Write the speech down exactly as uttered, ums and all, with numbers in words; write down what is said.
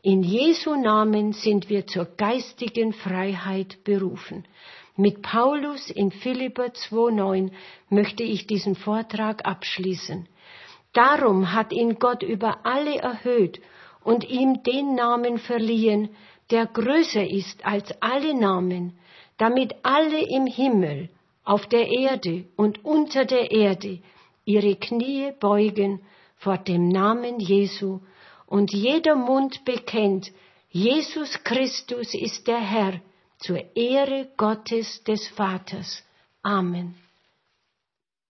In Jesu Namen sind wir zur geistigen Freiheit berufen. Mit Paulus in Philipper zwei neun möchte ich diesen Vortrag abschließen. Darum hat ihn Gott über alle erhöht und ihm den Namen verliehen, der größer ist als alle Namen, damit alle im Himmel, auf der Erde und unter der Erde ihre Knie beugen vor dem Namen Jesu und jeder Mund bekennt, Jesus Christus ist der Herr, zur Ehre Gottes des Vaters. Amen.